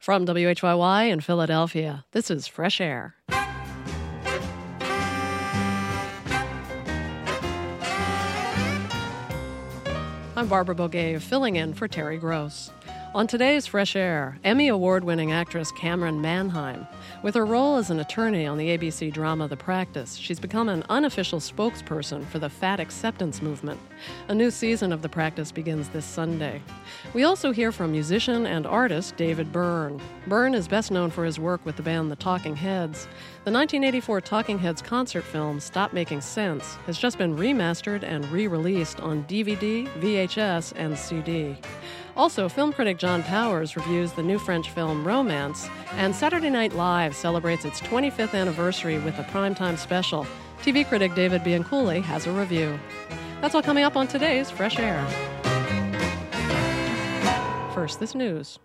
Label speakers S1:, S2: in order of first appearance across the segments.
S1: From WHYY in Philadelphia, this is Fresh Air. I'm Barbara Boguet, filling in for Terry Gross. On today's Fresh Air, Emmy Award-winning actress Cameron Manheim. With her role as an attorney on the ABC drama The Practice, she's become an unofficial spokesperson for the fat acceptance movement. A new season of The Practice begins this Sunday. We also hear from musician and artist David Byrne. Byrne is best known for his work with the band The Talking Heads. The 1984 Talking Heads concert film Stop Making Sense has just been remastered and re-released on DVD, VHS, and CD. Also, film critic John Powers reviews the new French film Romance, and Saturday Night Live celebrates its 25th anniversary with a primetime special. TV critic David Bianculli has a review. That's all coming up on today's Fresh Air. First, this news.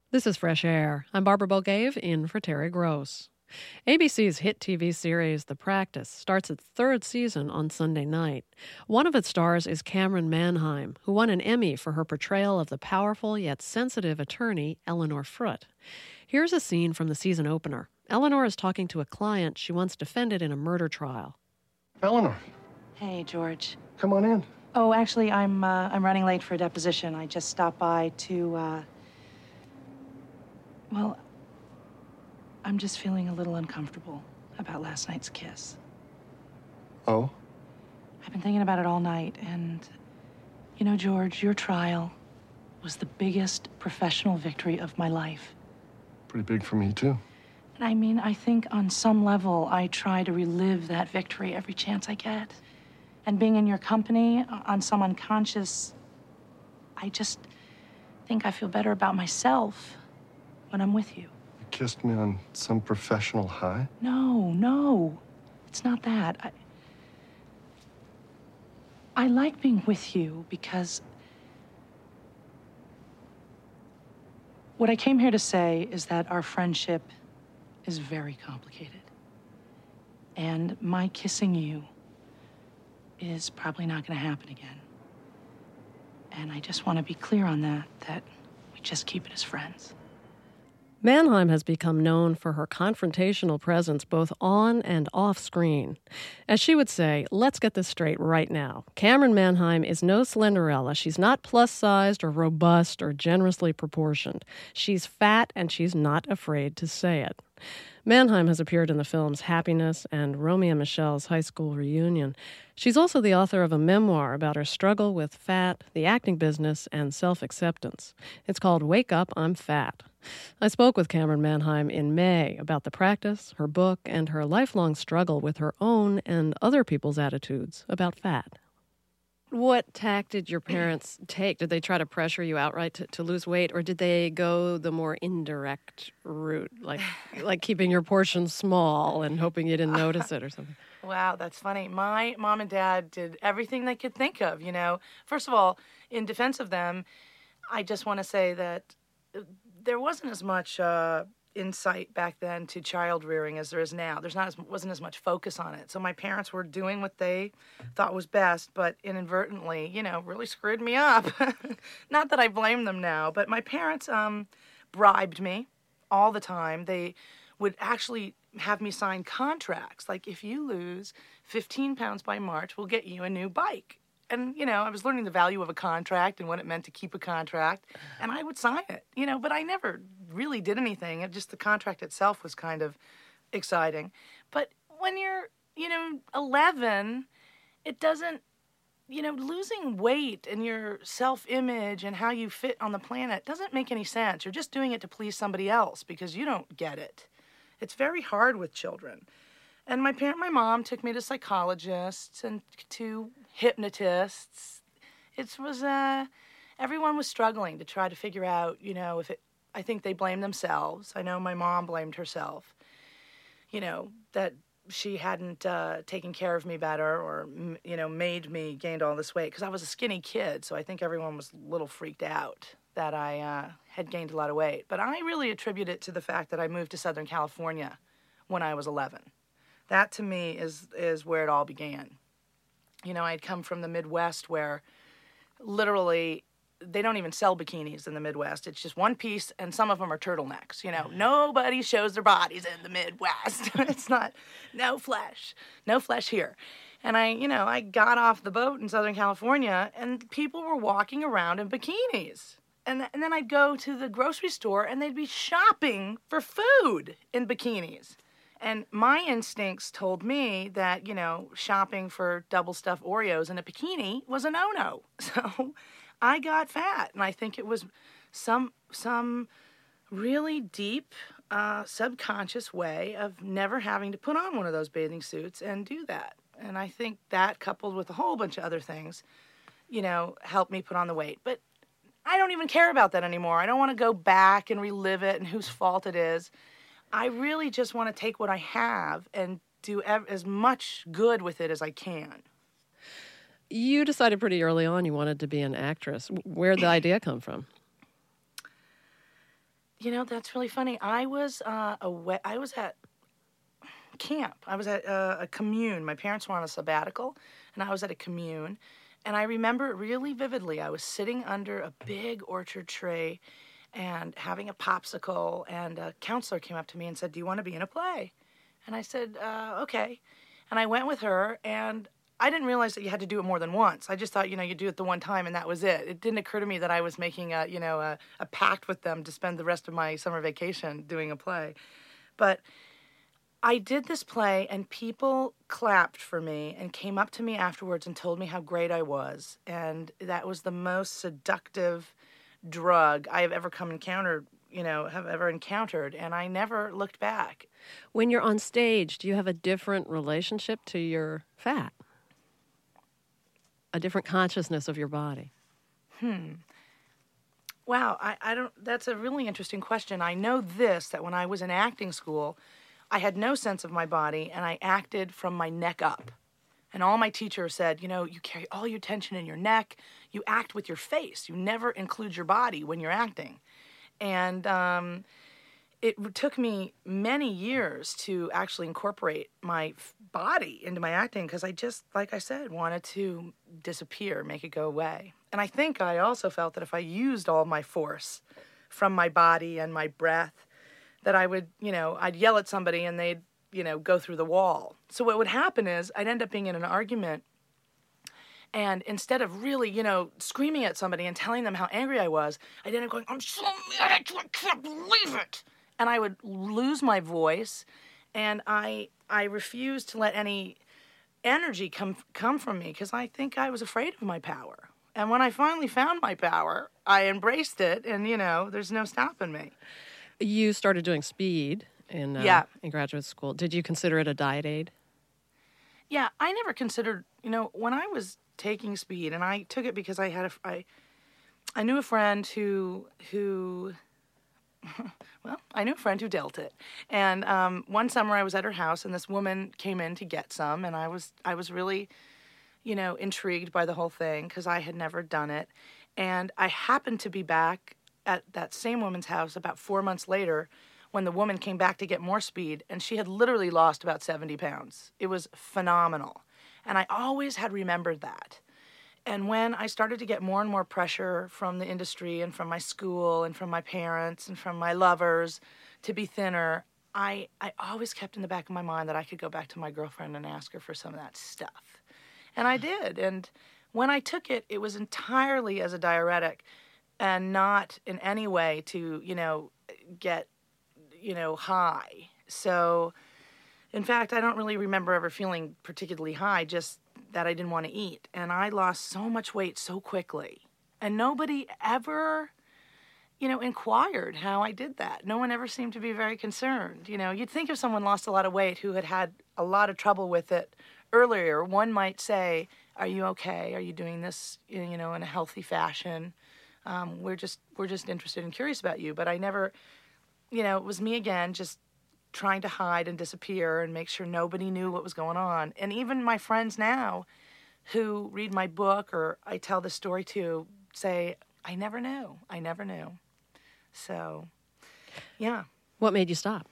S1: This is Fresh Air. I'm Barbara Bulgave in for Terry Gross. ABC's hit TV series The Practice starts its third season on Sunday night. One of its stars is Cameron Manheim, who won an Emmy for her portrayal of the powerful yet sensitive attorney Eleanor Fruit. Here's a scene from the season opener. Eleanor is talking to a client she once defended in a murder trial.
S2: Eleanor,
S3: Hey, George.
S2: come on in.
S3: Oh, actually, I'm running late for a deposition. I just stopped by to, well, I'm just feeling a little uncomfortable about last night's kiss.
S2: Oh?
S3: I've been thinking about it all night, and, you know, George, your trial was the biggest professional victory of my life.
S2: Pretty big for me, too.
S3: And I mean, I think on some level, I try to relive that victory every chance I get. And being in your company on some unconscious, I just think I feel better about myself when I'm with you.
S2: You kissed me on some professional high?
S3: No, it's not that. I like being with you because what I came here to say is that our friendship is very complicated. And my kissing you is probably not going to happen again. And I just want to be clear on that we just keep it as friends.
S1: Manheim has become known for her confrontational presence both on and off screen. As she would say, let's get this straight right now. Cameron Manheim is no Slenderella. She's not plus-sized or robust or generously proportioned. She's fat, and she's not afraid to say it. Manheim has appeared in the films Happiness and Romeo and Michelle's High School Reunion. She's also the author of a memoir about her struggle with fat, the acting business, and self-acceptance. It's called Wake Up, I'm Fat. I spoke with Cameron Manheim in May about The Practice, her book, and her lifelong struggle with her own and other people's attitudes about fat. What tack did your parents take? Did they try to pressure you outright to lose weight, or did they go the more indirect route, like keeping your portions small and hoping you didn't notice it or something?
S3: Wow, that's funny. My mom and dad did everything they could think of, you know. First of all, in defense of them, I just want to say that there wasn't as much insight back then to child rearing as there is now. Wasn't as much focus on it. So my parents were doing what they thought was best, but inadvertently, you know, really screwed me up. Not that I blame them now, but my parents bribed me all the time. They would actually have me sign contracts. Like, if you lose 15 pounds by March, we'll get you a new bike. And, you know, I was learning the value of a contract and what it meant to keep a contract. And I would sign it, you know, but I never really did anything. The contract itself was kind of exciting. But when you're, 11, it doesn't, losing weight and your self-image and how you fit on the planet doesn't make any sense. You're just doing it to please somebody else because you don't get it. It's very hard with children. And my mom took me to psychologists and to hypnotists. Everyone was struggling to try to figure out, I think they blamed themselves. I know my mom blamed herself, that she hadn't taken care of me better or, made me gained all this weight. Because I was a skinny kid, so I think everyone was a little freaked out that I had gained a lot of weight. But I really attribute it to the fact that I moved to Southern California when I was 11. That, to me, is where it all began. I'd come from the Midwest where literally they don't even sell bikinis in the Midwest. It's just one piece, and some of them are turtlenecks. Nobody shows their bodies in the Midwest. It's not, no flesh here. And I got off the boat in Southern California, and people were walking around in bikinis. And then I'd go to the grocery store, and they'd be shopping for food in bikinis. And my instincts told me that, shopping for double-stuffed Oreos in a bikini was a no-no. So I got fat, and I think it was some really deep subconscious way of never having to put on one of those bathing suits and do that. And I think that, coupled with a whole bunch of other things, helped me put on the weight. But I don't even care about that anymore. I don't want to go back and relive it and whose fault it is. I really just want to take what I have and do as much good with it as I can.
S1: You decided pretty early on you wanted to be an actress. Where'd the idea come from?
S3: That's really funny. I was I was at camp. I was at a commune. My parents were on a sabbatical, and I was at a commune. And I remember it really vividly. I was sitting under a big orchard tree and having a popsicle, and a counselor came up to me and said, "Do you want to be in a play?" And I said, "Okay." And I went with her, and I didn't realize that you had to do it more than once. I just thought, you do it the one time, and that was it. It didn't occur to me that I was making a pact with them to spend the rest of my summer vacation doing a play. But I did this play, and people clapped for me and came up to me afterwards and told me how great I was. And that was the most seductive drug I have ever encountered. And I never looked back.
S1: When you're on stage, do you have a different relationship to your fat? A different consciousness of your body?
S3: Wow, I don't, that's a really interesting question. I know that when I was in acting school, I had no sense of my body, and I acted from my neck up. And all my teachers said, you carry all your tension in your neck. You act with your face. You never include your body when you're acting. And it took me many years to actually incorporate my body into my acting because I just, like I said, wanted to disappear, make it go away. And I think I also felt that if I used all my force from my body and my breath, that I would, I'd yell at somebody and they'd, go through the wall. So what would happen is I'd end up being in an argument, and instead of really, screaming at somebody and telling them how angry I was, I'd end up going, "I'm so mad at you, I can't believe it." And I would lose my voice, and I refused to let any energy come from me because I think I was afraid of my power. And when I finally found my power, I embraced it, and, there's no stopping me.
S1: You started doing speed in graduate school. Did you consider it a diet aid?
S3: Yeah, I never considered, when I was taking speed, and I took it because I knew a friend who dealt it. And one summer I was at her house, and this woman came in to get some, and I was really, intrigued by the whole thing because I had never done it. And I happened to be back at that same woman's house about 4 months later when the woman came back to get more speed, and she had literally lost about 70 pounds. It was phenomenal. And I always had remembered that. And when I started to get more and more pressure from the industry and from my school and from my parents and from my lovers to be thinner, I always kept in the back of my mind that I could go back to my girlfriend and ask her for some of that stuff. And I did. And when I took it, it was entirely as a diuretic and not in any way to, get, high. So, in fact, I don't really remember ever feeling particularly high, just that I didn't want to eat. And I lost so much weight so quickly. And nobody ever, inquired how I did that. No one ever seemed to be very concerned. You'd think if someone lost a lot of weight who had had a lot of trouble with it earlier, one might say, "Are you okay? Are you doing this, in a healthy fashion? We're just interested and curious about you." But I never, it was me again, just trying to hide and disappear and make sure nobody knew what was going on. And even my friends now who read my book or I tell the story to say, I never knew. So, yeah.
S1: What made you stop?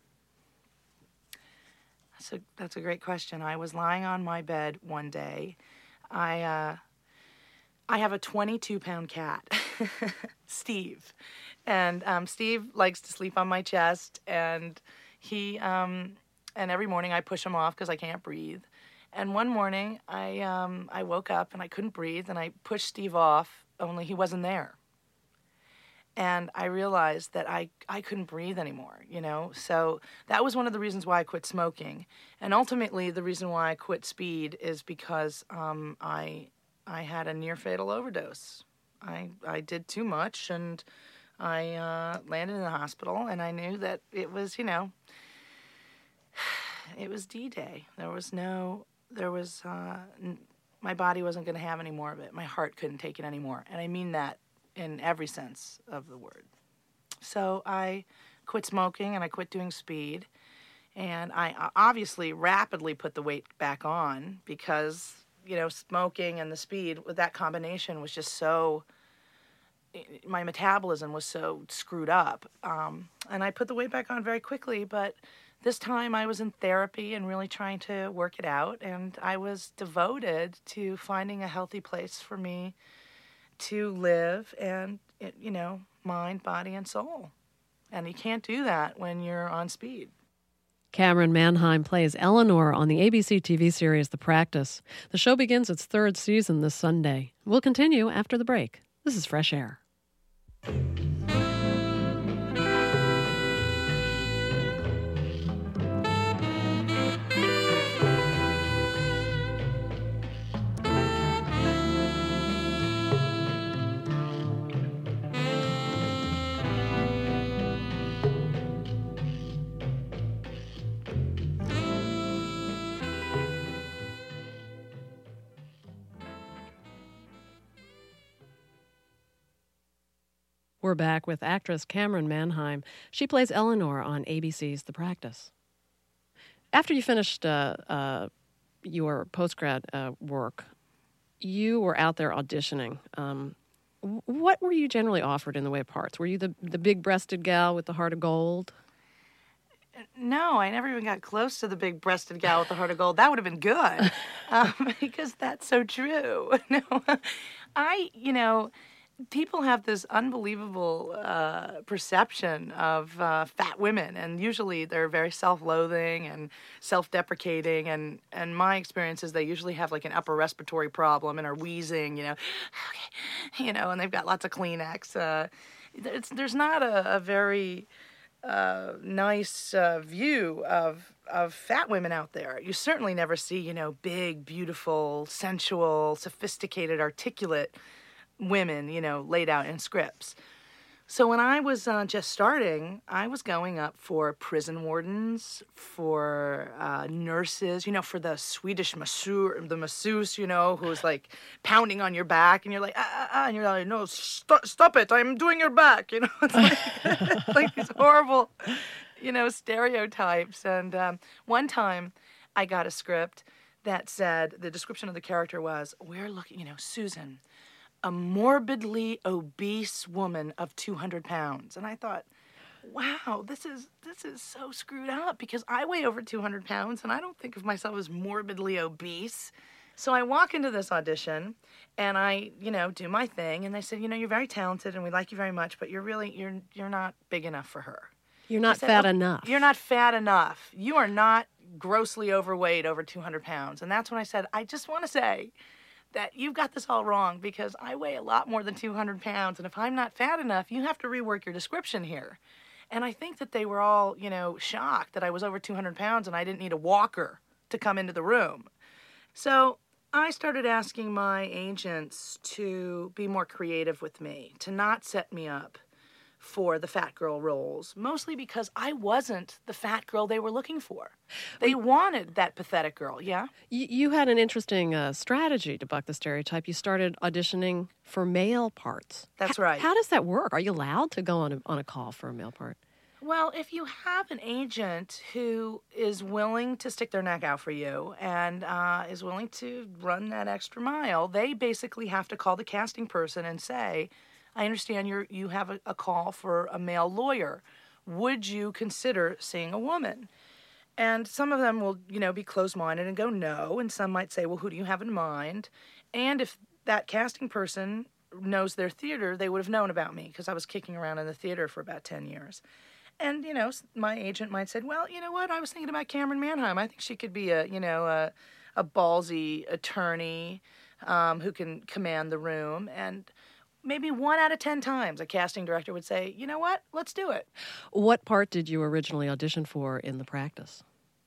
S3: That's a great question. I was lying on my bed one day. I have a 22-pound cat, Steve. And Steve likes to sleep on my chest, and and every morning I push him off because I can't breathe. And one morning I woke up and I couldn't breathe, and I pushed Steve off, only he wasn't there. And I realized that I couldn't breathe anymore, So that was one of the reasons why I quit smoking. And ultimately, the reason why I quit speed is because I had a near-fatal overdose. I did too much, and I landed in the hospital, and I knew that it was, it was D-Day. My body wasn't going to have any more of it. My heart couldn't take it anymore. And I mean that in every sense of the word. So I quit smoking, and I quit doing speed. And I obviously rapidly put the weight back on because, smoking and the speed, with that combination was just so my metabolism was so screwed up. And I put the weight back on very quickly, but this time I was in therapy and really trying to work it out. And I was devoted to finding a healthy place for me to live and, mind, body, and soul. And you can't do that when you're on speed.
S1: Camryn Manheim plays Eleanor on the ABC TV series The Practice. The show begins its third season this Sunday. We'll continue after the break. This is Fresh Air. We're back with actress Camryn Manheim. She plays Eleanor on ABC's The Practice. After you finished your postgrad work, you were out there auditioning. What were you generally offered in the way of parts? Were you the big-breasted gal with the heart of gold?
S3: No, I never even got close to the big-breasted gal with the heart of gold. That would have been good, because that's so true. No, people have this unbelievable perception of fat women, and usually they're very self-loathing and self-deprecating, and my experience is they usually have like an upper respiratory problem and are wheezing, and they've got lots of Kleenex. There's not a very nice view of fat women out there. You certainly never see, big, beautiful, sensual, sophisticated, articulate women, laid out in scripts. So when I was just starting, I was going up for prison wardens, for nurses, for the Swedish masseuse, who's like pounding on your back, and you're like, and you're like, no, stop it, I'm doing your back, It's like these horrible, stereotypes. And one time I got a script that said, the description of the character was, we're looking, Susan, a morbidly obese woman of 200 pounds. And I thought, wow, this is so screwed up, because I weigh over 200 pounds and I don't think of myself as morbidly obese. So I walk into this audition and I, do my thing, and they said, you're very talented and we like you very much, but you're not big enough for her.
S1: You're not fat enough.
S3: You're not fat enough. You are not grossly overweight, over 200 pounds. And that's when I said, I just want to say that you've got this all wrong, because I weigh a lot more than 200 pounds, and if I'm not fat enough, you have to rework your description here. And I think that they were all, shocked that I was over 200 pounds and I didn't need a walker to come into the room. So I started asking my agents to be more creative with me, to not set me up for the fat girl roles, mostly because I wasn't the fat girl they were looking for. They wanted that pathetic girl, yeah?
S1: You had an interesting strategy to buck the stereotype. You started auditioning for male parts.
S3: That's right.
S1: How does that work? Are you allowed to go on a call for a male part?
S3: Well, if you have an agent who is willing to stick their neck out for you and is willing to run that extra mile, they basically have to call the casting person and say, I understand you have a call for a male lawyer. Would you consider seeing a woman? And some of them will, be closed-minded and go no, and some might say, well, who do you have in mind? And if that casting person knows their theater, they would have known about me, because I was kicking around in the theater for about 10 years. And, my agent might say, well, you know what, I was thinking about Camryn Manheim. I think she could be a ballsy attorney who can command the room. And maybe 1 out of 10 times a casting director would say, you know what, let's do it.
S1: What part did you originally audition for in The Practice?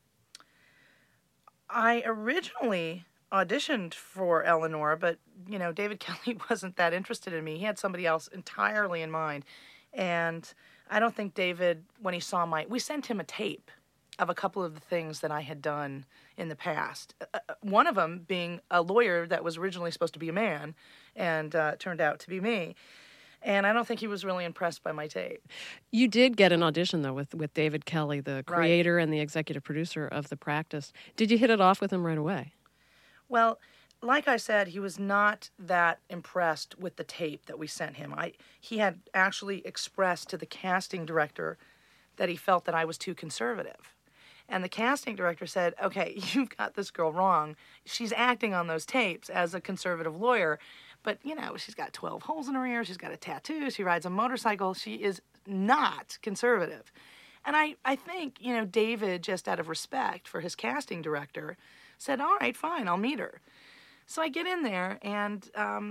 S3: I originally auditioned for Eleanor, but, David Kelly wasn't that interested in me. He had somebody else entirely in mind. And I don't think David, when he saw we sent him a tape of a couple of the things that I had done in the past. One of them being a lawyer that was originally supposed to be a man and turned out to be me. And I don't think he was really impressed by my tape.
S1: You did get an audition, though, with David Kelly, the creator
S3: right.
S1: and the executive producer of The Practice. Did you hit it off with him right away?
S3: Well, like I said, he was not that impressed with the tape that we sent him. He had actually expressed to the casting director that he felt that I was too conservative. And the casting director said, okay, you've got this girl wrong. She's acting on those tapes as a conservative lawyer, but, she's got 12 holes in her ear. She's got a tattoo. She rides a motorcycle. She is not conservative. And I think, David, just out of respect for his casting director, said, all right, fine, I'll meet her. So I get in there, and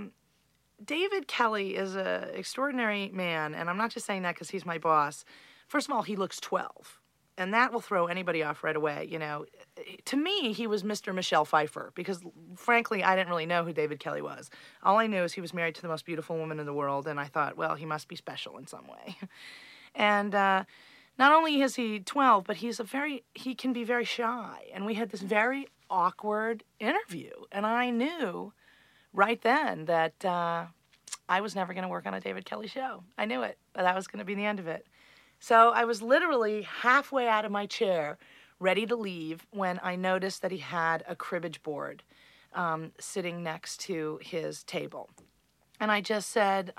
S3: David Kelly is an extraordinary man, and I'm not just saying that because he's my boss. First of all, he looks 12, and that will throw anybody off right away. To me, he was Mr. Michelle Pfeiffer, because frankly, I didn't really know who David Kelly was. All I knew is he was married to the most beautiful woman in the world, and I thought, well, he must be special in some way. And not only is he 12, but he can be very shy, and we had this very awkward interview, and I knew right then that I was never going to work on a David Kelly show. I knew it, but that was going to be the end of it. So I was literally halfway out of my chair, ready to leave, when I noticed that he had a cribbage board sitting next to his table. And I just said,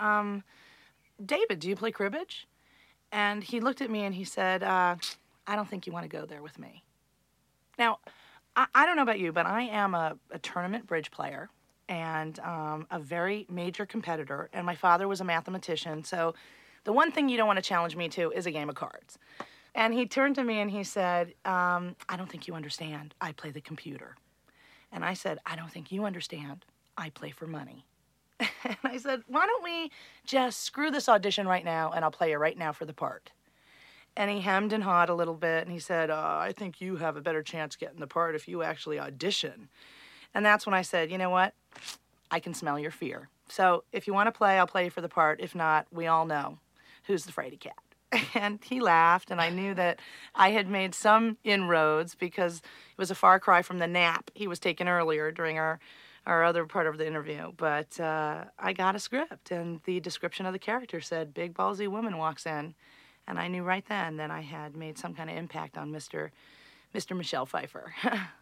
S3: David, do you play cribbage? And he looked at me and he said, I don't think you want to go there with me. Now, I don't know about you, but I am a tournament bridge player and a very major competitor, and my father was a mathematician, so the one thing you don't want to challenge me to is a game of cards. And he turned to me and he said, I don't think you understand. I play the computer. And I said, I don't think you understand. I play for money. And I said, why don't we just screw this audition right now, and I'll play you right now for the part. And he hemmed and hawed a little bit, and he said, I think you have a better chance getting the part if you actually audition. And that's when I said, you know what? I can smell your fear. So if you want to play, I'll play you for the part. If not, we all know who's the fraidy cat. And he laughed, and I knew that I had made some inroads because it was a far cry from the nap he was taking earlier during our other part of the interview. But I got a script, and the description of the character said, big ballsy woman walks in. And I knew right then that I had made some kind of impact on Mr. Michelle Pfeiffer.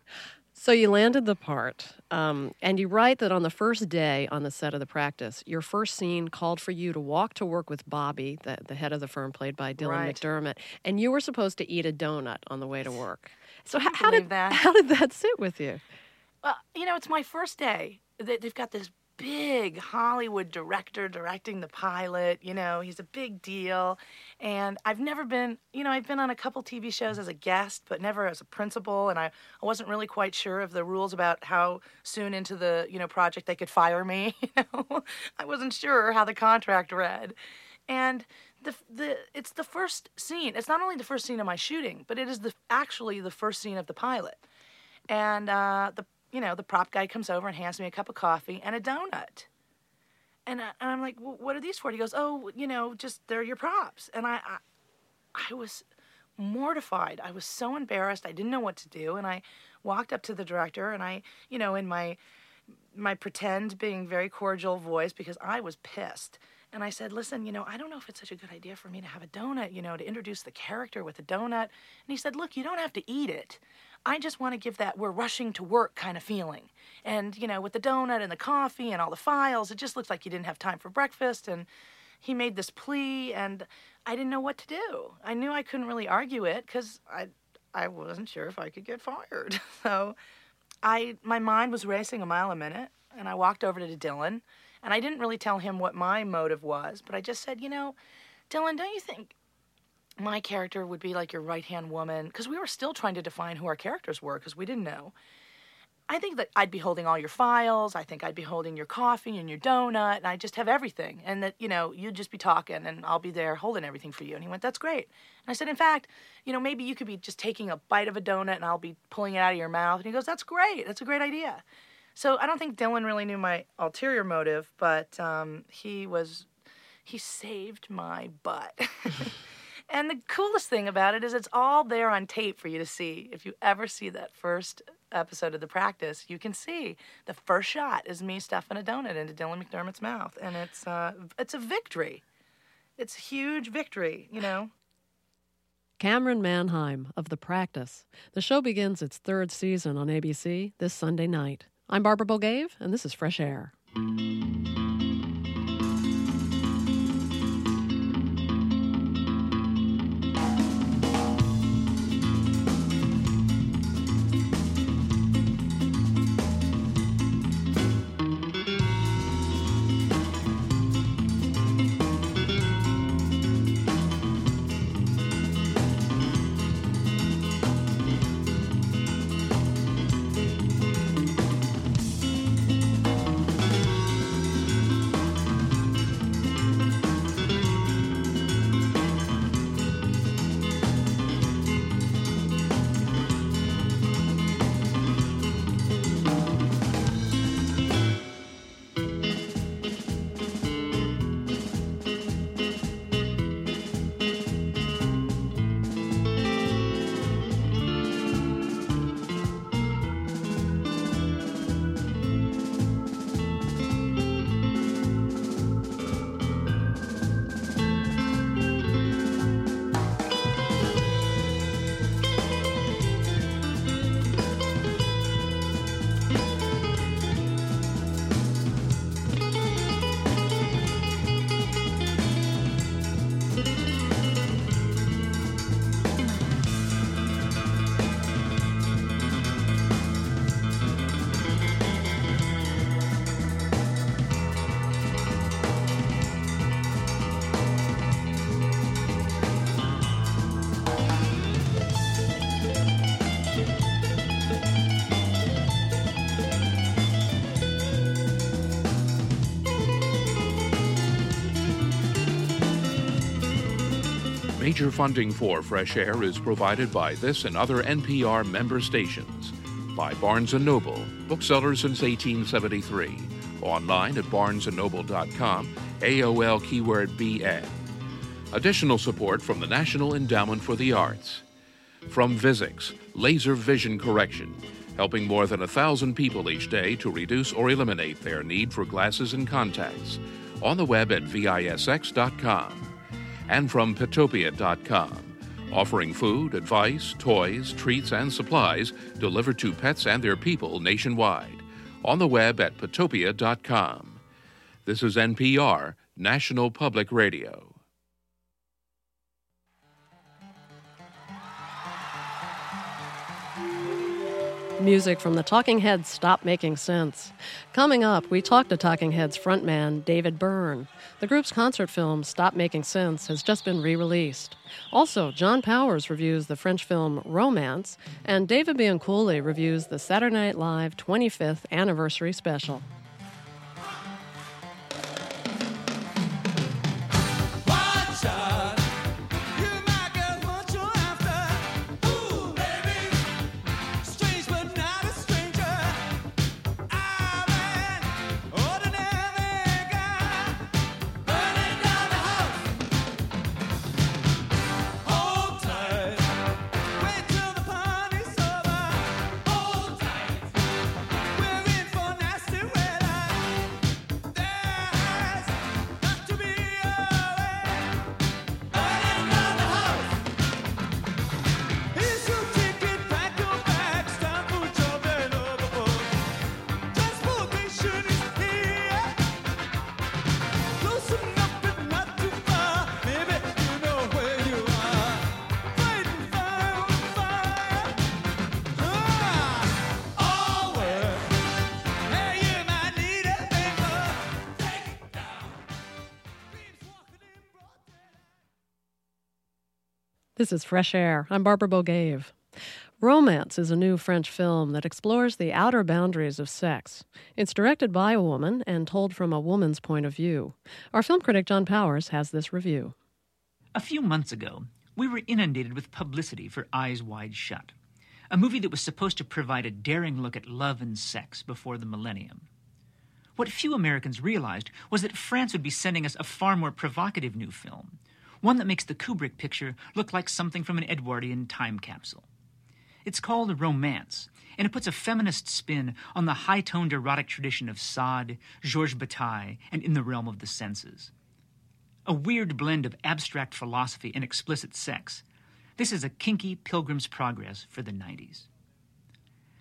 S1: So you landed the part, and you write that on the first day on the set of The Practice, your first scene called for you to walk to work with Bobby, the head of the firm played by Dylan McDermott, and you were supposed to eat a donut on the way to work. So how did that sit with you?
S3: Well, it's my first day. They've got this big Hollywood director directing the pilot. He's a big deal. And I've never been, I've been on a couple TV shows as a guest, but never as a principal. And I wasn't really quite sure of the rules about how soon into the, project they could fire me. I wasn't sure how the contract read. And it's the first scene. It's not only the first scene of my shooting, but it is actually the first scene of the pilot. And the prop guy comes over and hands me a cup of coffee and a donut. And I'm like, well, what are these for? He goes, oh, just they're your props. And I was mortified. I was so embarrassed. I didn't know what to do. And I walked up to the director, and I, in my pretend being very cordial voice, because I was pissed. And I said, listen, I don't know if it's such a good idea for me to have a donut, to introduce the character with a donut. And he said, look, you don't have to eat it. I just want to give that we're rushing to work kind of feeling. And, with the donut and the coffee and all the files, it just looks like you didn't have time for breakfast. And he made this plea, and I didn't know what to do. I knew I couldn't really argue it because I wasn't sure if I could get fired. So my mind was racing a mile a minute, and I walked over to Dylan, and I didn't really tell him what my motive was, but I just said, Dylan, don't you think my character would be like your right-hand woman? Because we were still trying to define who our characters were because we didn't know. I think that I'd be holding all your files. I think I'd be holding your coffee and your donut, and I'd just have everything. And that, you'd just be talking, and I'll be there holding everything for you. And he went, that's great. And I said, in fact, maybe you could be just taking a bite of a donut, and I'll be pulling it out of your mouth. And he goes, that's great. That's a great idea. So I don't think Dylan really knew my ulterior motive, but he saved my butt. And the coolest thing about it is it's all there on tape for you to see. If you ever see that first episode of The Practice, you can see the first shot is me stuffing a donut into Dylan McDermott's mouth. And it's a victory. It's a huge victory,
S1: Cameron Manheim of The Practice. The show begins its third season on ABC this Sunday night. I'm Barbara Boulgave, and this is Fresh Air.
S4: Major funding for Fresh Air is provided by this and other NPR member stations. By Barnes & Noble, bookseller since 1873. Online at barnesandnoble.com, AOL keyword BN. Additional support from the National Endowment for the Arts. From Vizix, laser vision correction, helping more than 1,000 people each day to reduce or eliminate their need for glasses and contacts. On the web at visx.com. And from petopia.com, offering food, advice, toys, treats, and supplies delivered to pets and their people nationwide. On the web at petopia.com. This is NPR, National Public Radio.
S1: Music from the Talking Heads' Stop Making Sense. Coming up, we talk to Talking Heads frontman David Byrne. The group's concert film, Stop Making Sense, has just been re-released. Also, John Powers reviews the French film Romance, and David Bianculli reviews the Saturday Night Live 25th Anniversary Special. This is Fresh Air. I'm Barbara Boulgave. Romance is a new French film that explores the outer boundaries of sex. It's directed by a woman and told from a woman's point of view. Our film critic John Powers has this review.
S5: A few months ago, we were inundated with publicity for Eyes Wide Shut, a movie that was supposed to provide a daring look at love and sex before the millennium. What few Americans realized was that France would be sending us a far more provocative new film, one that makes the Kubrick picture look like something from an Edwardian time capsule. It's called Romance, and it puts a feminist spin on the high-toned erotic tradition of Sade, Georges Bataille, and In the Realm of the Senses. A weird blend of abstract philosophy and explicit sex, this is a kinky Pilgrim's Progress for the 90s.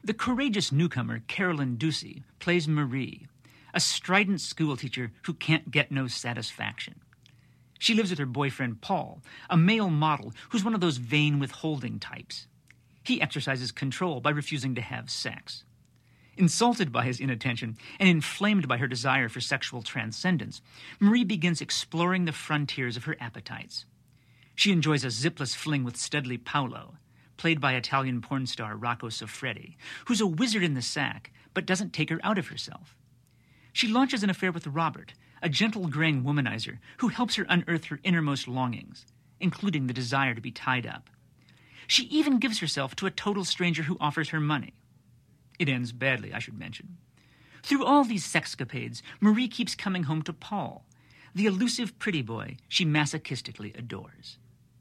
S5: The courageous newcomer Carolyn Ducey plays Marie, a strident schoolteacher who can't get no satisfaction. She lives with her boyfriend Paul, a male model who's one of those vain withholding types. He exercises control by refusing to have sex. Insulted by his inattention and inflamed by her desire for sexual transcendence, Marie begins exploring the frontiers of her appetites. She enjoys a zipless fling with Studley Paulo, played by Italian porn star Rocco Siffredi, who's a wizard in the sack, but doesn't take her out of herself. She launches an affair with Robert, a gentle-grain womanizer who helps her unearth her innermost longings, including the desire to be tied up. She even gives herself to a total stranger who offers her money. It ends badly, I should mention. Through all these sexcapades, Marie keeps coming home to Paul, the elusive pretty boy she masochistically adores.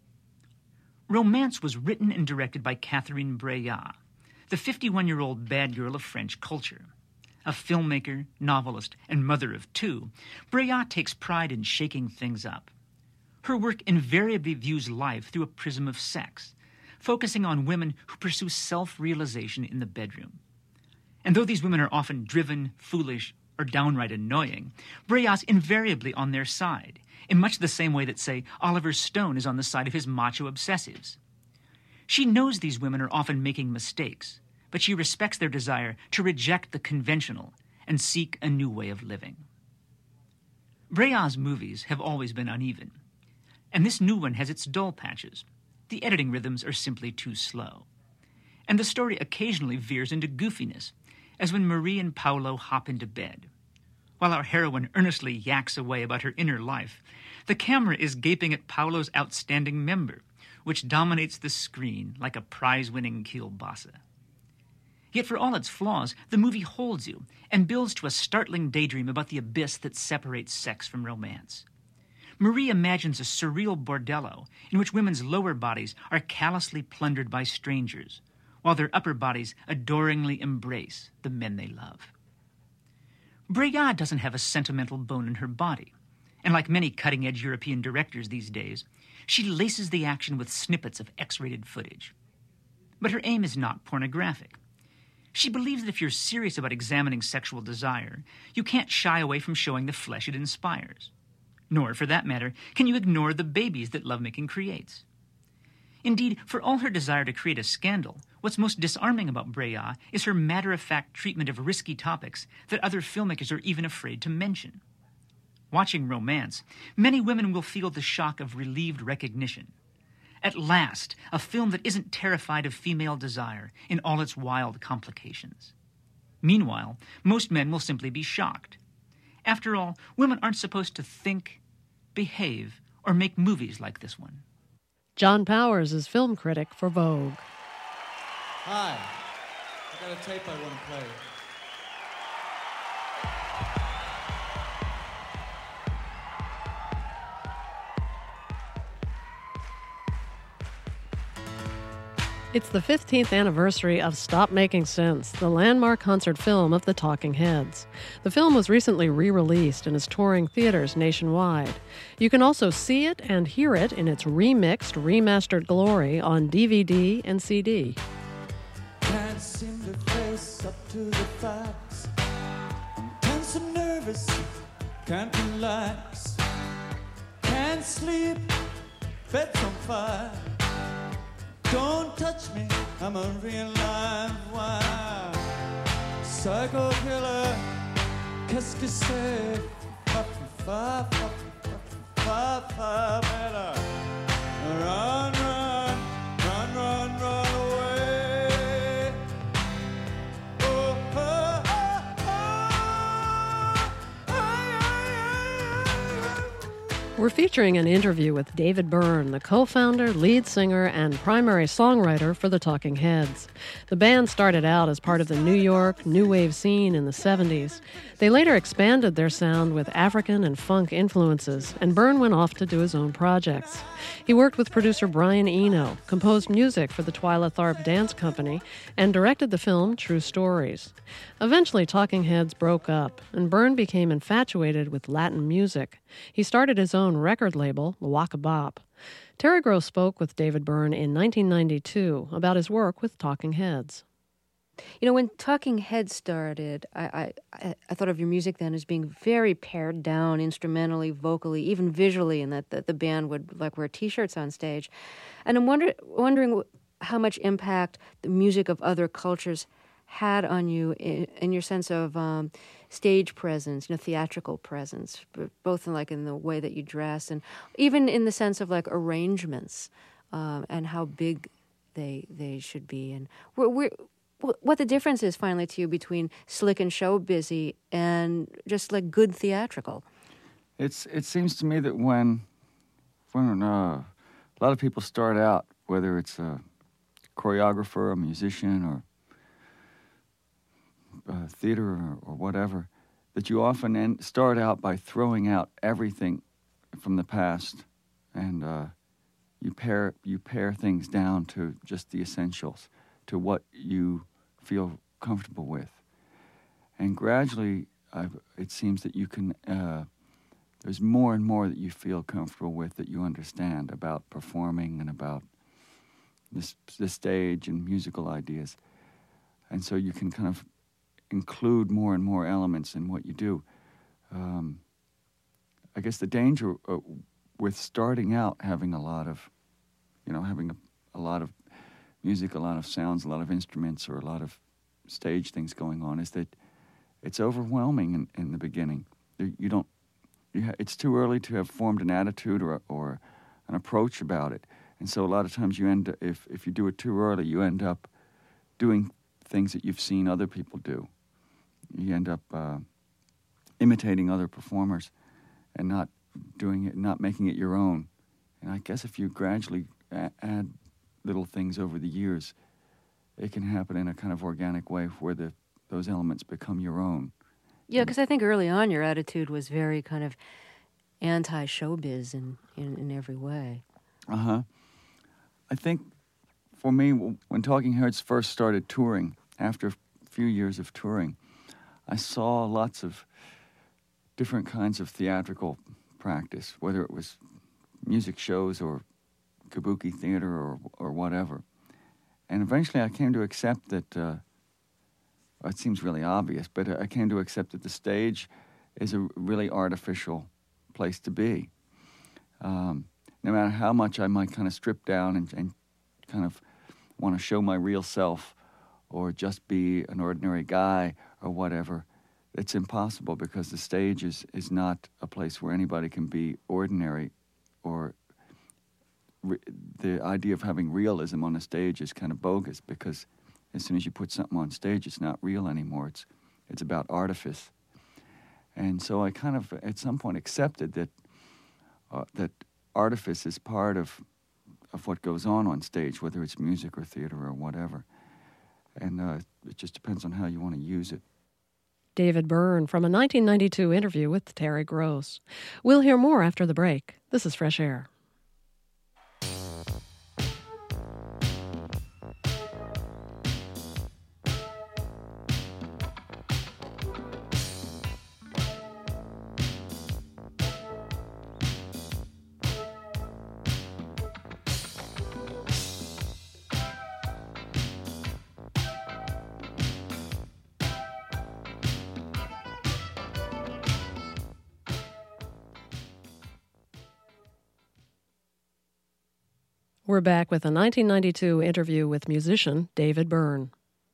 S5: Romance was written and directed by Catherine Breillat, the 51-year-old bad girl of French culture. A filmmaker, novelist, and mother of two, Breillat takes pride in shaking things up. Her work invariably views life through a prism of sex, focusing on women who pursue self-realization in the bedroom. And though these women are often driven, foolish, or downright annoying, Breillat's invariably on their side, in much the same way that, say, Oliver Stone is on the side of his macho obsessives. She knows these women are often making mistakes, but she respects their desire to reject the conventional and seek a new way of living. Breillat's movies have always been uneven, and this new one has its dull patches. The editing rhythms are simply too slow. And the story occasionally veers into goofiness, as when Marie and Paulo hop into bed. While our heroine earnestly yaks away about her inner life, the camera is gaping at Paulo's outstanding member, which dominates the screen like a prize-winning kielbasa. Yet for all its flaws, the movie holds you and builds to a startling daydream about the abyss that separates sex from romance. Marie imagines a surreal bordello in which women's lower bodies are callously plundered by strangers, while their upper bodies adoringly embrace the men they love. Breillat doesn't have a sentimental bone in her body, and like many cutting-edge European directors these days, she laces the action with snippets of X-rated footage. But her aim is not pornographic. She believes that if you're serious about examining sexual desire, you can't shy away from showing the flesh it inspires. Nor, for that matter, can you ignore the babies that lovemaking creates. Indeed, for all her desire to create a scandal, what's most disarming about Breillat is her matter-of-fact treatment of risky topics that other filmmakers are even afraid to mention. Watching Romance, many women will feel the shock of relieved recognition. At last, a film that isn't terrified of female desire in all its wild complications. Meanwhile, most men will simply be shocked. After all, women aren't supposed to think, behave, or make movies like this one.
S1: John Powers is film critic for Vogue.
S6: Hi, I got a tape I want to play.
S1: It's the 15th anniversary of Stop Making Sense, the landmark concert film of the Talking Heads. The film was recently re-released and is touring theaters nationwide. You can also see it and hear it in its remixed, remastered glory on DVD and CD.
S6: Can't seem to face up to the facts. I'm tense and nervous, can't relax. Can't sleep, bed's on fire. Don't touch me, I'm a real live wire. Psycho killer, qu'est-ce que c'est? Better. Run, run, run, run, run away. Oh, oh, oh, oh.
S1: We're featuring an interview with David Byrne, the co-founder, lead singer, and primary songwriter for the Talking Heads. The band started out as part of the New York new wave scene in the 70s. They later expanded their sound with African and funk influences, and Byrne went off to do his own projects. He worked with producer Brian Eno, composed music for the Twyla Tharp Dance Company, and directed the film True Stories. Eventually, Talking Heads broke up, and Byrne became infatuated with Latin music. He started his own record label, Waka Bop. Terry Gross spoke with David Byrne in 1992 about his work with Talking Heads.
S7: When Talking Heads started, I thought of your music then as being very pared down instrumentally, vocally, even visually, and that the band would wear T-shirts on stage. And I'm wondering how much impact the music of other cultures had on you in your sense of stage presence, theatrical presence, both in the way that you dress and even in the sense of arrangements and how big they should be, and what the difference is finally to you between slick and show busy and just good theatrical.
S8: It seems to me that when a lot of people start out, whether it's a choreographer, a musician, or theater or whatever, that you often start out by throwing out everything from the past, and you pare things down to just the essentials, to what you feel comfortable with. And gradually, it seems that you can, there's more and more that you feel comfortable with, that you understand about performing and about the stage and musical ideas. And so you can kind of include more and more elements in what you do. I guess the danger with starting out having a lot of, having a lot of music, a lot of sounds, a lot of instruments, or a lot of stage things going on, is that it's overwhelming in the beginning. It's too early to have formed an attitude or an approach about it. And so a lot of times if you do it too early, you end up doing things that you've seen other people do. You end up imitating other performers and not doing it, not making it your own. And I guess if you gradually add little things over the years, it can happen in a kind of organic way where those elements become your own.
S7: Yeah, because I think early on your attitude was very kind of anti-showbiz in every way.
S8: Uh-huh. I think for me, when Talking Heads first started touring, after a few years of touring, I saw lots of different kinds of theatrical practice, whether it was music shows or kabuki theater or whatever. And eventually I came to accept that, it seems really obvious, but I came to accept that the stage is a really artificial place to be. No matter how much I might kind of strip down and kind of want to show my real self or just be an ordinary guy or whatever, it's impossible, because the stage is not a place where anybody can be ordinary, or the idea of having realism on a stage is kind of bogus, because as soon as you put something on stage, it's not real anymore. It's about artifice. And so I kind of, at some point, accepted that artifice is part of what goes on stage, whether it's music or theater or whatever. And it just depends on how you want to use it.
S1: David Byrne from a 1992 interview with Terry Gross. We'll hear more after the break. This is Fresh Air. We're back with a 1992 interview with musician David Byrne.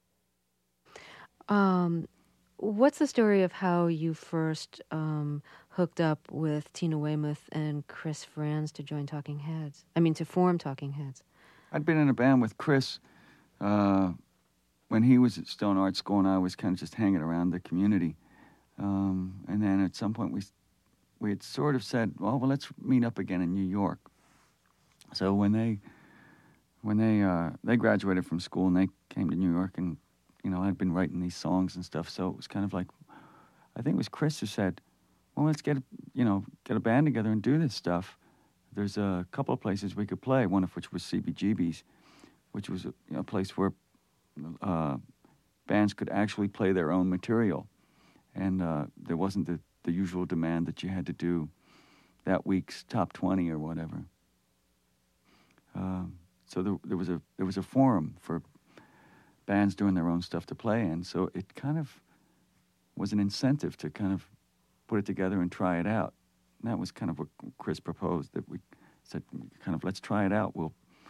S7: What's the story of how you first hooked up with Tina Weymouth and Chris Frantz to join Talking Heads? To form Talking Heads.
S8: I'd been in a band with Chris when he was still in art school, and I was kind of just hanging around the community. And then at some point we had sort of said, well, let's meet up again in New York. So when they graduated from school and they came to New York, and I'd been writing these songs and stuff, so it was kind of like, I think it was Chris who said, well, let's get a band together and do this stuff. There's a couple of places we could play, one of which was CBGB's, which was a place where bands could actually play their own material, and there wasn't the usual demand that you had to do that week's top 20 or whatever. So there was a forum for bands doing their own stuff to play in. So it kind of was an incentive to kind of put it together and try it out. And that was kind of what Chris proposed, that we said, kind of, let's try it out. We'll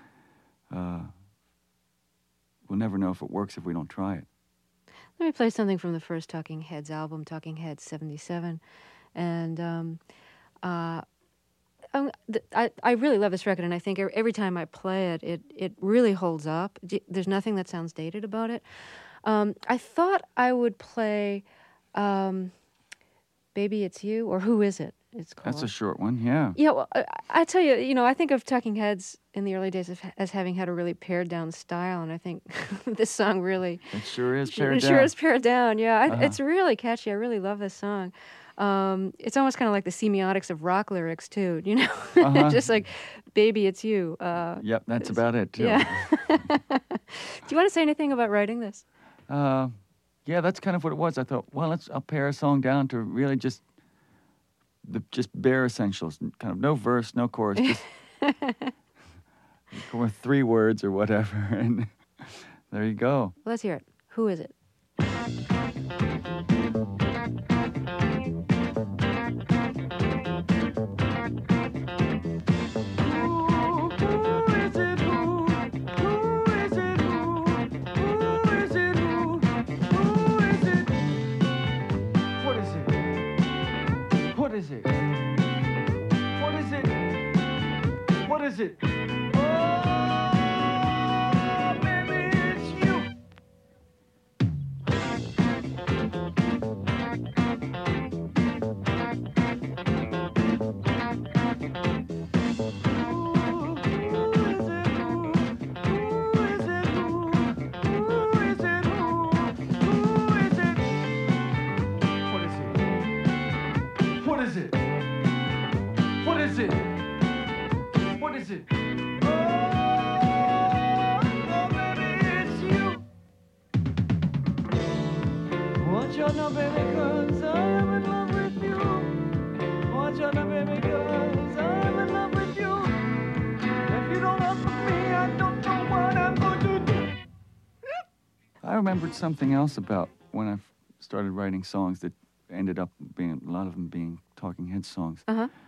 S8: never know if it works if we don't try it.
S7: Let me play something from the first Talking Heads album, Talking Heads 77. And I really love this record, and I think every time I play it, it really holds up. There's nothing that sounds dated about it. I thought I would play Baby It's You, or Who Is It? It's called.
S8: That's a short one, yeah.
S7: Yeah, well, I tell you, I think of Talking Heads in the early days as having had a really pared down style, and I think this song really...
S8: It sure is pared down.
S7: It sure is pared down, yeah. It's really catchy. I really love this song. It's almost kind of like the semiotics of rock lyrics, too, Just like, Baby, It's You.
S8: Yep, that's about it, too.
S7: Yeah. Do you want to say anything about writing this?
S8: Yeah, that's kind of what it was. I thought, well, I'll pare a song down to really just bare essentials, kind of no verse, no chorus, just with 3 words or whatever, and there you go.
S7: Let's hear it. Who is it?
S8: What is it? What is it? What is it? Oh, baby, it's you. What is it? What is it? What is it? Oh, baby, it's you. Want you now, baby, 'cause I'm in love with you. Want you now, baby, 'cause I'm in love with you. If you don't love me, I don't know what I'm going to do. I remembered something else about when I started writing songs that ended up being, a lot of them being Talking Heads songs.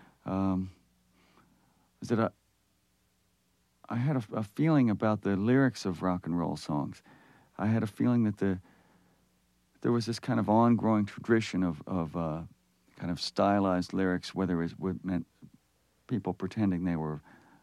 S8: Was that I had a feeling about the lyrics of rock and roll songs. I had a feeling that there was this kind of ongoing tradition of kind of stylized lyrics, whether it meant people pretending they were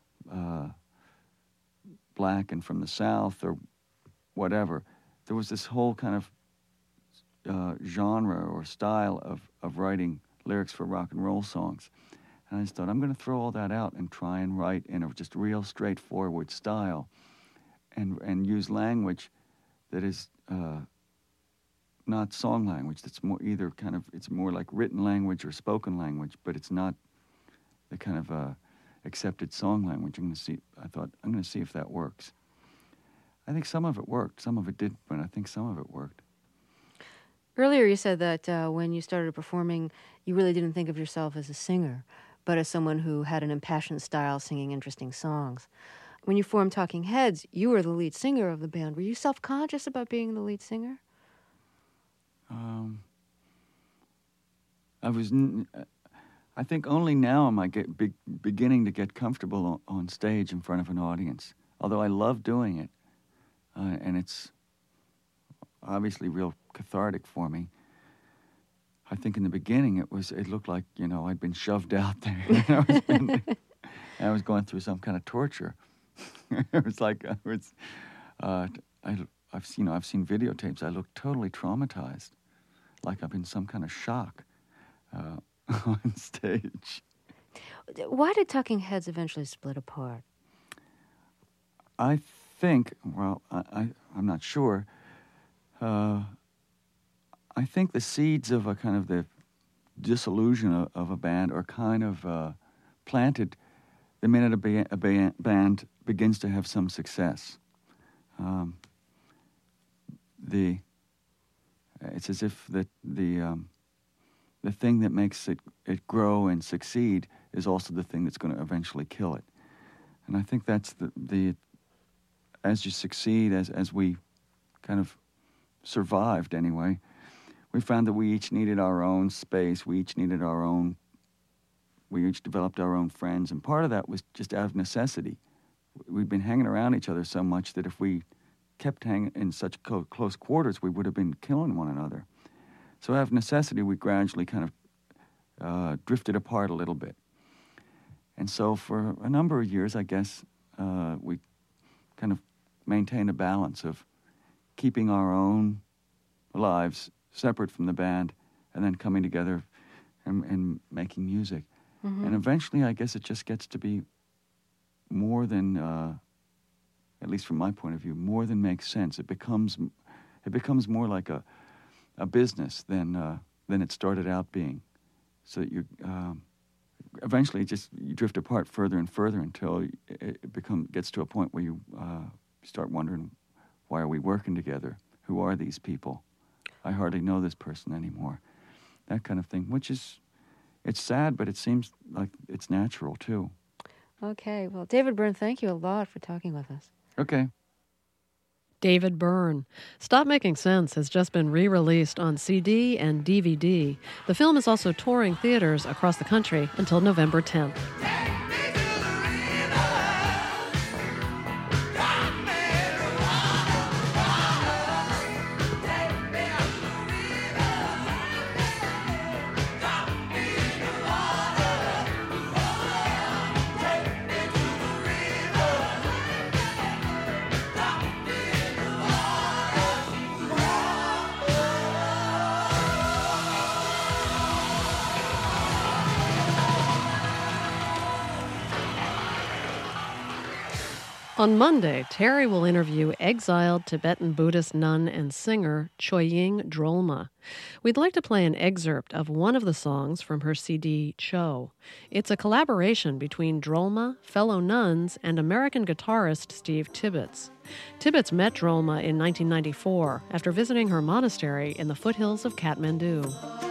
S8: black and from the South or whatever. There was this whole kind of genre or style of writing lyrics for rock and roll songs. And I just thought, I'm going to throw all that out and try and write in a just real straightforward style and use language that is not song language. That's more either kind of, it's more like written language or spoken language, but it's not the kind of accepted song language. I thought, I'm going to see if that works. I think some of it worked. Some of it didn't, but I think some of it worked.
S7: Earlier you said that when you started performing, you really didn't think of yourself as a singer, but as someone who had an impassioned style singing interesting songs. When you formed Talking Heads, you were the lead singer of the band. Were you self-conscious about being the lead singer?
S8: I think only now am I beginning to get comfortable on stage in front of an audience, although I love doing it, and it's obviously real cathartic for me. I think in the beginning it looked like, I'd been shoved out there. I was going through some kind of torture. It was like I've seen videotapes. I look totally traumatized, like I'm in some kind of shock on stage.
S7: Why did Talking Heads eventually split apart?
S8: I think, I'm not sure. I think the seeds of a kind of the dissolution of a band are kind of planted the minute a band begins to have some success. It's as if the thing that makes it grow and succeed is also the thing that's going to eventually kill it. And I think that's the as you succeed, as we kind of survived anyway, we found that we each needed our own space. We each developed our own friends, and part of that was just out of necessity. We'd been hanging around each other so much that if we kept hanging in such close quarters, we would have been killing one another. So out of necessity, we gradually kind of drifted apart a little bit. And so for a number of years, I guess, we kind of maintained a balance of keeping our own lives separate from the band and then coming together and making music. Mm-hmm. And eventually, I guess it just gets to be more than, at least from my point of view, more than makes sense. It becomes more like a business than it started out being. So that you eventually you drift apart further and further until it gets to a point where you start wondering, why are we working together? Who are these people? I hardly know this person anymore. That kind of thing, which is, it's sad, but it seems like it's natural too.
S7: Okay, well, David Byrne, thank you a lot for talking with us.
S8: Okay.
S1: David Byrne. Stop Making Sense has just been re-released on CD and DVD. The film is also touring theaters across the country until November 10th. On Monday, Terry will interview exiled Tibetan Buddhist nun and singer Choying Drolma. We'd like to play an excerpt of one of the songs from her CD, Cho. It's a collaboration between Drolma, fellow nuns, and American guitarist Steve Tibbetts. Tibbetts met Drolma in 1994 after visiting her monastery in the foothills of Kathmandu.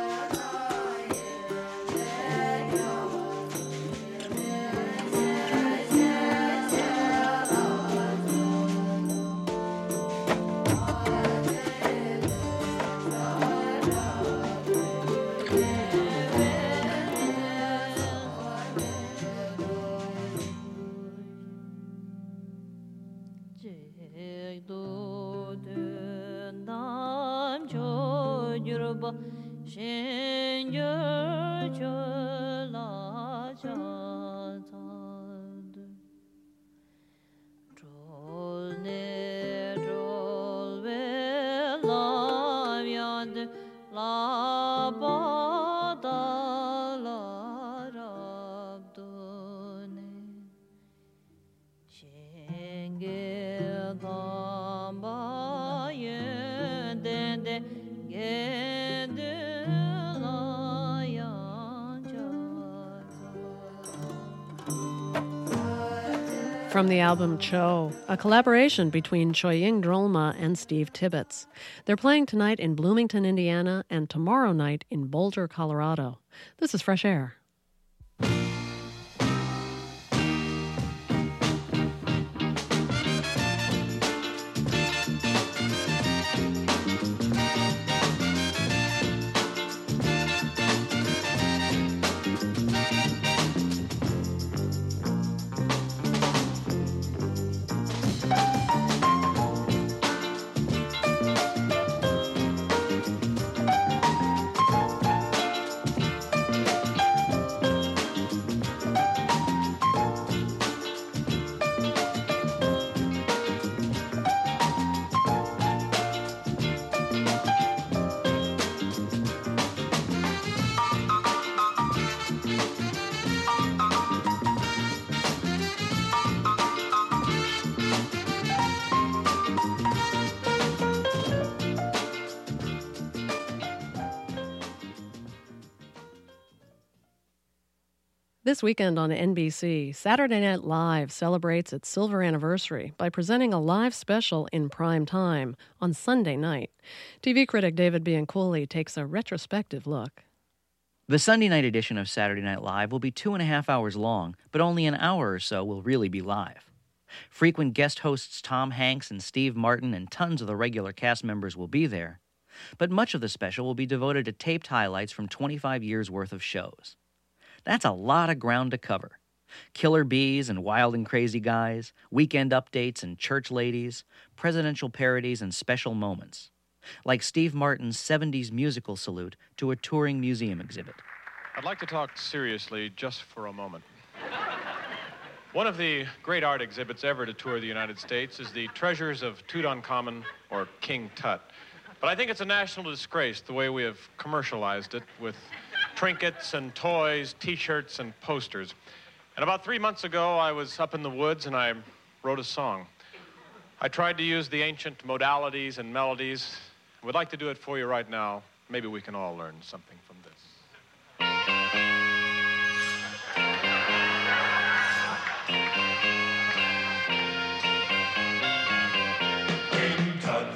S1: From the album Cho, a collaboration between Choying Drolma and Steve Tibbetts. They're playing tonight in Bloomington, Indiana, and tomorrow night in Boulder, Colorado. This is Fresh Air. This weekend on NBC, Saturday Night Live celebrates its silver anniversary by presenting a live special in prime time on Sunday night. TV critic David Bianculli takes a retrospective look.
S9: The Sunday night edition of Saturday Night Live will be 2.5 hours long, but only an hour or so will really be live. Frequent guest hosts Tom Hanks and Steve Martin and tons of the regular cast members will be there, but much of the special will be devoted to taped highlights from 25 years' worth of shows. That's a lot of ground to cover. Killer Bees and Wild and Crazy Guys, weekend updates and church ladies, presidential parodies and special moments. Like Steve Martin's 70s musical salute to a touring museum exhibit.
S10: I'd like to talk seriously just for a moment. One of the great art exhibits ever to tour the United States is the Treasures of Tutankhamun, or King Tut. But I think it's a national disgrace the way we have commercialized it with trinkets and toys, T-shirts and posters. And about 3 months ago, I was up in the woods and I wrote a song. I tried to use the ancient modalities and melodies. I would like to do it for you right now. Maybe we can all learn something from this. King Tut.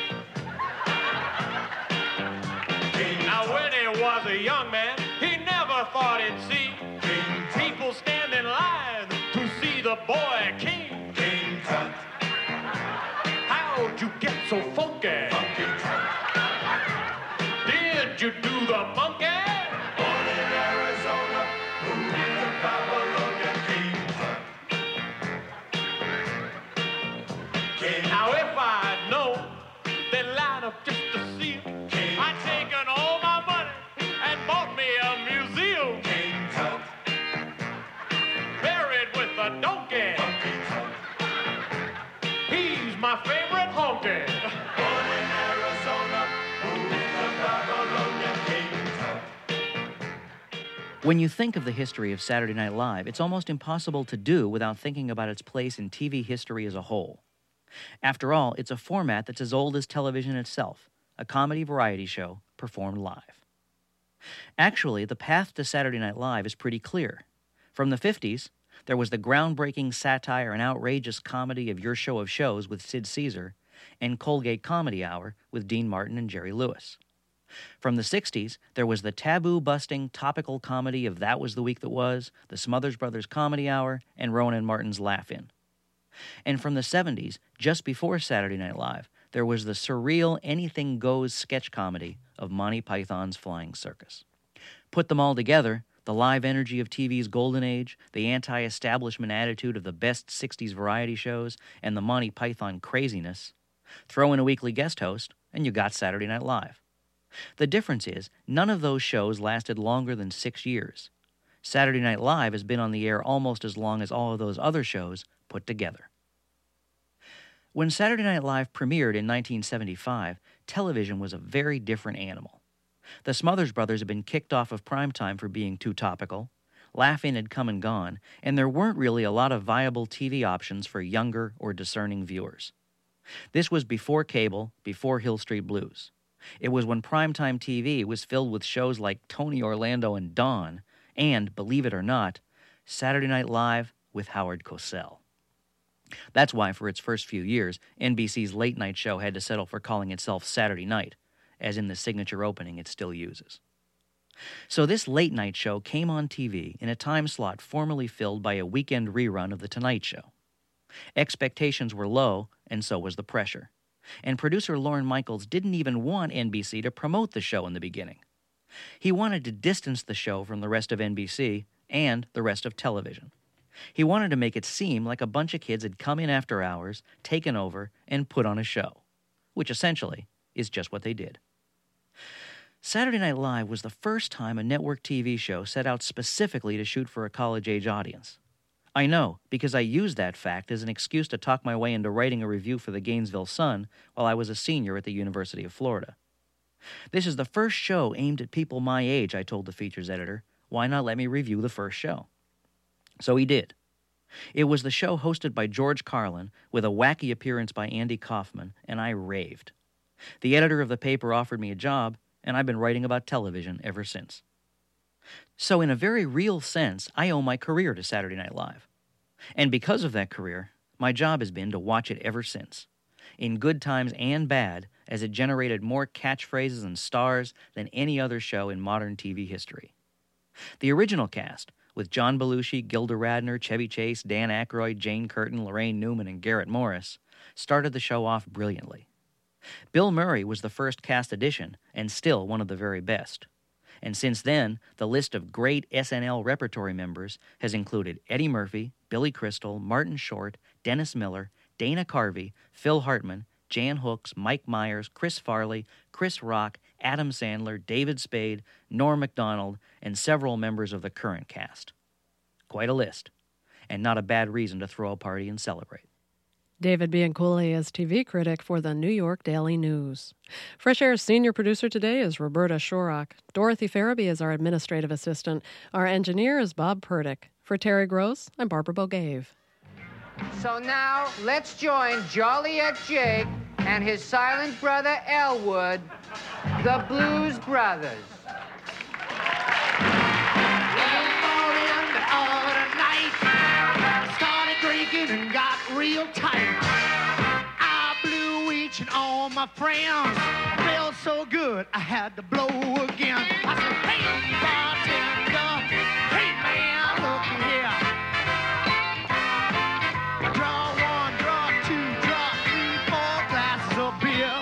S10: Now when he was a young man, he never thought he'd see people stand in line to see the boy king. King Tut. How'd you get so funky? Funky Tut. Did you do the monkey? Born in Arizona, moved to Babylonia. King Tut. King. Now if I'd known they'd line up just to see him, I'd taken all my money and bought me a museum. King Tut. Buried with a donkey. Funky Tut. He's my favorite honky. Born in Arizona, moved to Babylonia. King Tut.
S9: When you think of the history of Saturday Night Live, it's almost impossible to do without thinking about its place in TV history as a whole. After all, it's a format that's as old as television itself, a comedy variety show performed live. Actually, the path to Saturday Night Live is pretty clear. From the 50s, there was the groundbreaking satire and outrageous comedy of Your Show of Shows with Sid Caesar and Colgate Comedy Hour with Dean Martin and Jerry Lewis. From the 60s, there was the taboo-busting topical comedy of That Was the Week That Was, the Smothers Brothers Comedy Hour, and Rowan and Martin's Laugh-In. And from the 70s, just before Saturday Night Live, there was the surreal anything-goes sketch comedy of Monty Python's Flying Circus. Put them all together, the live energy of TV's golden age, the anti-establishment attitude of the best 60s variety shows, and the Monty Python craziness, throw in a weekly guest host, and you got Saturday Night Live. The difference is, none of those shows lasted longer than 6 years. Saturday Night Live has been on the air almost as long as all of those other shows put together. When Saturday Night Live premiered in 1975, television was a very different animal. The Smothers Brothers had been kicked off of primetime for being too topical, Laugh-In had come and gone, and there weren't really a lot of viable TV options for younger or discerning viewers. This was before cable, before Hill Street Blues. It was when primetime TV was filled with shows like Tony Orlando and Dawn, and, believe it or not, Saturday Night Live with Howard Cosell. That's why, for its first few years, NBC's late-night show had to settle for calling itself Saturday Night, as in the signature opening it still uses. So this late-night show came on TV in a time slot formerly filled by a weekend rerun of The Tonight Show. Expectations were low, and so was the pressure. And producer Lorne Michaels didn't even want NBC to promote the show in the beginning. He wanted to distance the show from the rest of NBC and the rest of television. He wanted to make it seem like a bunch of kids had come in after hours, taken over, and put on a show, which essentially is just what they did. Saturday Night Live was the first time a network TV show set out specifically to shoot for a college-age audience. I know, because I used that fact as an excuse to talk my way into writing a review for the Gainesville Sun while I was a senior at the University of Florida. This is the first show aimed at people my age, I told the features editor. Why not let me review the first show? So he did. It was the show hosted by George Carlin with a wacky appearance by Andy Kaufman, and I raved. The editor of the paper offered me a job, and I've been writing about television ever since. So in a very real sense, I owe my career to Saturday Night Live. And because of that career, my job has been to watch it ever since, in good times and bad, as it generated more catchphrases and stars than any other show in modern TV history. The original cast, with John Belushi, Gilda Radner, Chevy Chase, Dan Aykroyd, Jane Curtin, Lorraine Newman, and Garrett Morris, started the show off brilliantly. Bill Murray was the first cast addition, and still one of the very best. And since then, the list of great SNL repertory members has included Eddie Murphy, Billy Crystal, Martin Short, Dennis Miller, Dana Carvey, Phil Hartman, Jan Hooks, Mike Myers, Chris Farley, Chris Rock, Adam Sandler, David Spade, Norm Macdonald, and several members of the current cast. Quite a list, and not a bad reason to throw a party and celebrate.
S1: David Bianculli is TV critic for the New York Daily News. Fresh Air's senior producer today is Roberta Shorrock. Dorothy Farabee is our administrative assistant. Our engineer is Bob Purdick. For Terry Gross, I'm Barbara Bogave.
S11: So now, let's join Joliet Jake and his silent brother Elwood, the Blues Brothers.
S12: Started drinking and got real tight. I blew each and all my friends. Felt so good, I had to blow again. I said, hey, bartender, hey, man, look here. Draw one, draw two, draw three, 4 glasses of beer.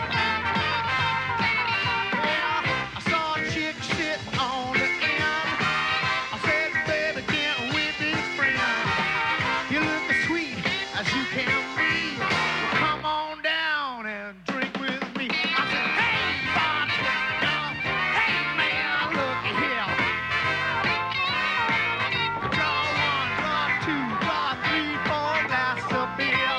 S12: Well, I saw a chick sitting on the end. I said, baby, can't we be friends? You look as sweet as you can be. Well, come on down and drink with me. I said, hey, bartender, hey, man, look here. Draw one, draw two, draw three, 4 glasses of beer.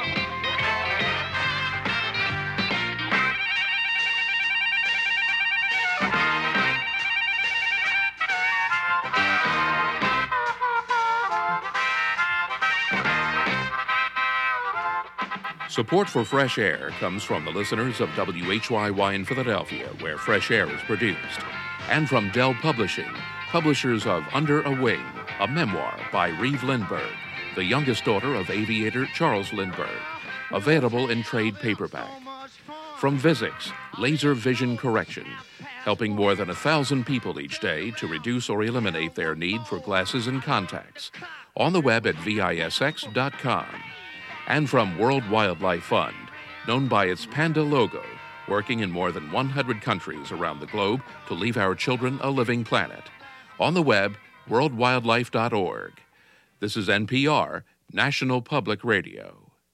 S4: Support for Fresh Air comes from the listeners of WHYY in Philadelphia, where Fresh Air is produced, and from Dell Publishing, publishers of Under a Wing, a memoir by Reeve Lindbergh, the youngest daughter of aviator Charles Lindbergh, available in trade paperback. From Vizix, laser vision correction, helping more than 1,000 people each day to reduce or eliminate their need for glasses and contacts. On the web at visx.com. And from World Wildlife Fund, known by its panda logo, working in more than 100 countries around the globe to leave our children a living planet. On the web, worldwildlife.org. This is NPR, National Public Radio.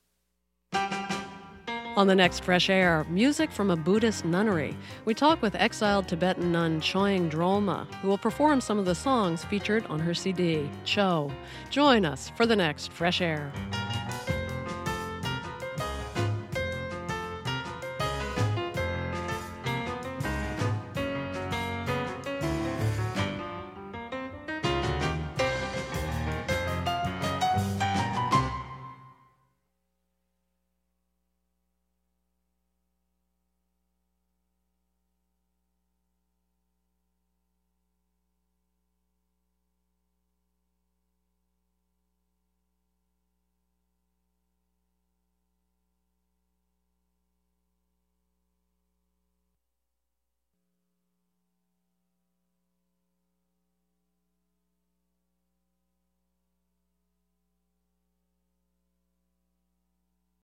S1: On the next Fresh Air, music from a Buddhist nunnery. We talk with exiled Tibetan nun Choying Drolma, who will perform some of the songs featured on her CD, Cho. Join us for the next Fresh Air.